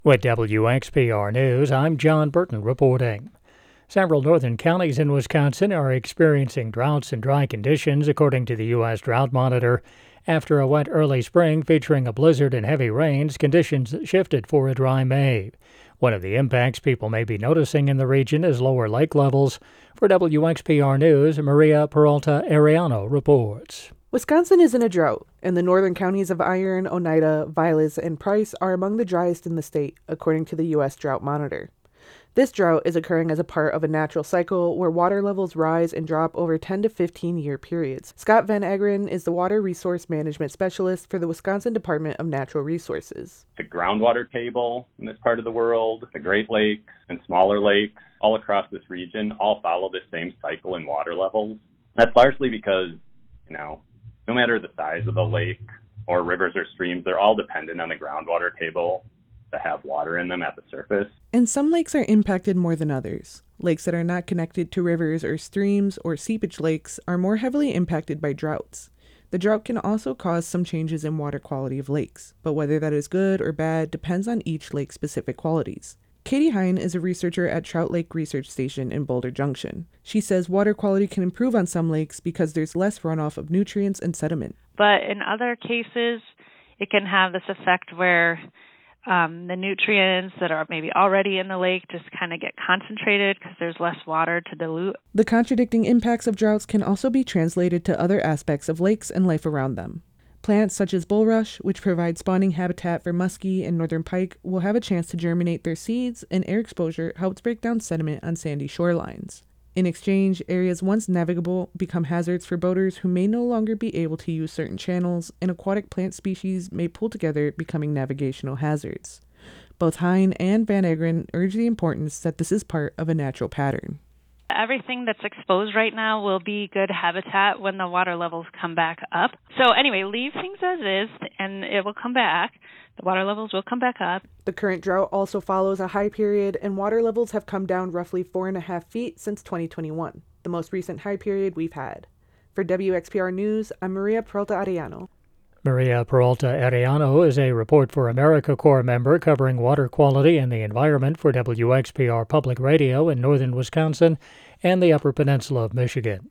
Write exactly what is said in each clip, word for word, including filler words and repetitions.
With W X P R News, I'm John Burton reporting. Several northern counties in Wisconsin are experiencing droughts and dry conditions, according to the U S Drought Monitor. After a wet early spring featuring a blizzard and heavy rains, conditions shifted for a dry May. One of the impacts people may be noticing in the region is lower lake levels. For W X P R News, Maria Peralta Arellano reports. Wisconsin is in a drought, and the northern counties of Iron, Oneida, Vilas, and Price are among the driest in the state, according to the U S Drought Monitor. This drought is occurring as a part of a natural cycle where water levels rise and drop over ten to fifteen year periods. Scott Van Ageren is the Water Resource Management Specialist for the Wisconsin Department of Natural Resources. The groundwater table in this part of the world, the Great Lakes and smaller lakes all across this region all follow the same cycle in water levels. That's largely because, you know, no matter the size of the lake or rivers or streams, they're all dependent on the groundwater table to have water in them at the surface. And some lakes are impacted more than others. Lakes that are not connected to rivers or streams or seepage lakes are more heavily impacted by droughts. The drought can also cause some changes in water quality of lakes, but whether that is good or bad depends on each lake's specific qualities. Katie Hine is a researcher at Trout Lake Research Station in Boulder Junction. She says water quality can improve on some lakes because there's less runoff of nutrients and sediment. But in other cases, it can have this effect where um, the nutrients that are maybe already in the lake just kind of get concentrated because there's less water to dilute. The contradicting impacts of droughts can also be translated to other aspects of lakes and life around them. Plants such as bulrush, which provide spawning habitat for muskie and northern pike, will have a chance to germinate their seeds, and air exposure helps break down sediment on sandy shorelines. In exchange, areas once navigable become hazards for boaters who may no longer be able to use certain channels, and aquatic plant species may pull together, becoming navigational hazards. Both Hine and Van Ageren urge the importance that this is part of a natural pattern. Everything that's exposed right now will be good habitat when the water levels come back up. So anyway, leave things as is, and it will come back. The water levels will come back up. The current drought also follows a high period, and water levels have come down roughly four and a half feet since twenty twenty-one, the most recent high period we've had. For W X P R News, I'm Maria Peralta Arellano. Maria Peralta Arellano is a Report for America Corps member covering water quality and the environment for W X P R Public Radio in northern Wisconsin and the Upper Peninsula of Michigan.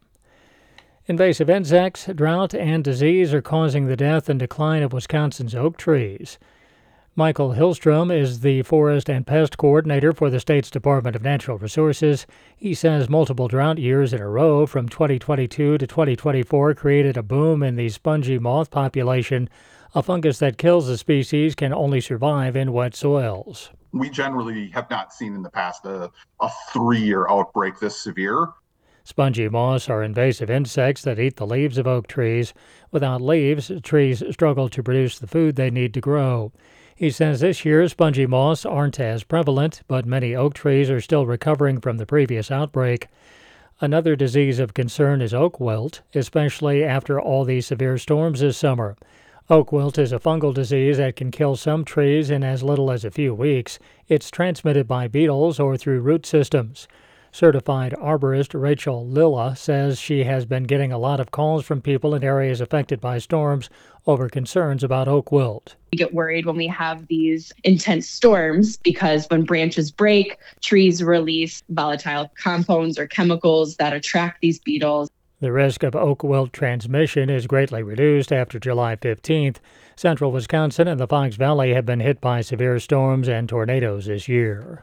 Invasive insects, drought, and disease are causing the death and decline of Wisconsin's oak trees. Michael Hillstrom is the Forest and Pest Coordinator for the state's Department of Natural Resources. He says multiple drought years in a row from twenty twenty-two to twenty twenty-four created a boom in the spongy moth population. A fungus that kills the species can only survive in wet soils. We generally have not seen in the past a, a three-year outbreak this severe. Spongy moths are invasive insects that eat the leaves of oak trees. Without leaves, trees struggle to produce the food they need to grow. He says this year spongy moths aren't as prevalent, but many oak trees are still recovering from the previous outbreak. Another disease of concern is oak wilt, especially after all these severe storms this summer. Oak wilt is a fungal disease that can kill some trees in as little as a few weeks. It's transmitted by beetles or through root systems. Certified arborist Rachel Lilla says she has been getting a lot of calls from people in areas affected by storms over concerns about oak wilt. We get worried when we have these intense storms because when branches break, trees release volatile compounds or chemicals that attract these beetles. The risk of oak wilt transmission is greatly reduced after July fifteenth. Central Wisconsin and the Fox Valley have been hit by severe storms and tornadoes this year.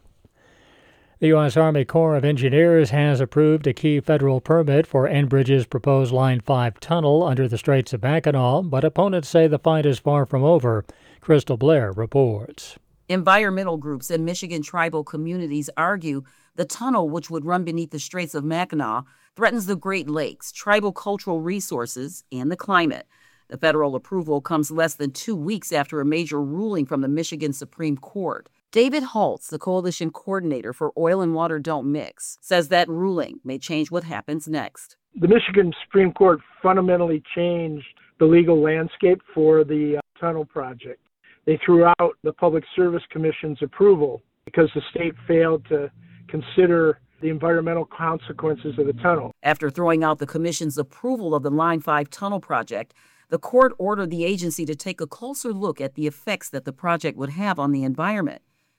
The U S Army Corps of Engineers has approved a key federal permit for Enbridge's proposed Line five tunnel under the Straits of Mackinac, but opponents say the fight is far from over. Crystal Blair reports. Environmental groups and Michigan tribal communities argue the tunnel, which would run beneath the Straits of Mackinac, threatens the Great Lakes, tribal cultural resources, and the climate. The federal approval comes less than two weeks after a major ruling from the Michigan Supreme Court. David Holtz, the coalition coordinator for Oil and Water Don't Mix, says that ruling may change what happens next. The Michigan Supreme Court fundamentally changed the legal landscape for the uh, tunnel project. They threw out the Public Service Commission's approval because the state failed to consider the environmental consequences of the tunnel. After throwing out the commission's approval of the Line five tunnel project, the court ordered the agency to take a closer look at the effects that the project would have on the environment.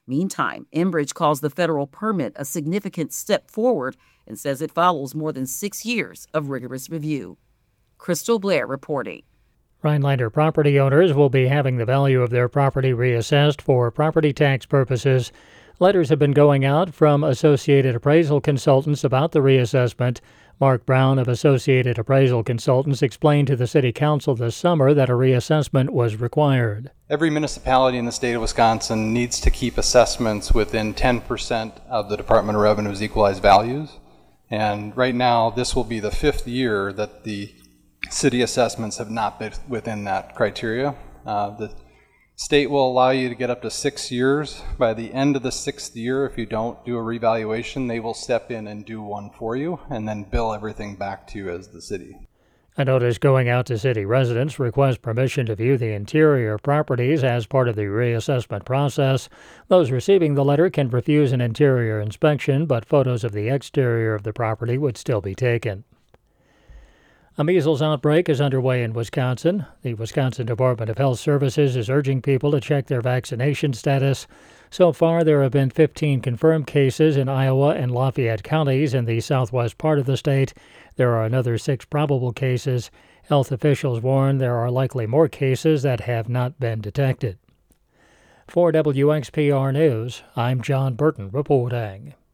Meantime, Enbridge calls the federal permit a significant step forward and says it follows more than six years of rigorous review. Crystal Blair reporting. Rhinelander property owners will be having the value of their property reassessed for property tax purposes. Letters have been going out from Associated Appraisal Consultants about the reassessment. Mark Brown of Associated Appraisal Consultants explained to the City Council this summer that a reassessment was required. Every municipality in the state of Wisconsin needs to keep assessments within ten percent of the Department of Revenue's equalized values. And right now, this will be the fifth year that the city assessments have not been within that criteria. Uh, the state will allow you to get up to six years. By the end of the sixth year, if you don't do a revaluation, they will step in and do one for you and then bill everything back to you as the city. A notice going out to city residents requests permission to view the interior properties as part of the reassessment process. Those receiving the letter can refuse an interior inspection, but photos of the exterior of the property would still be taken. A measles outbreak is underway in Wisconsin. The Wisconsin Department of Health Services is urging people to check their vaccination status. So far, there have been fifteen confirmed cases in Iowa and Lafayette counties in the southwest part of the state. There are another six probable cases. Health officials warn there are likely more cases that have not been detected. For W X P R News, I'm John Burton reporting.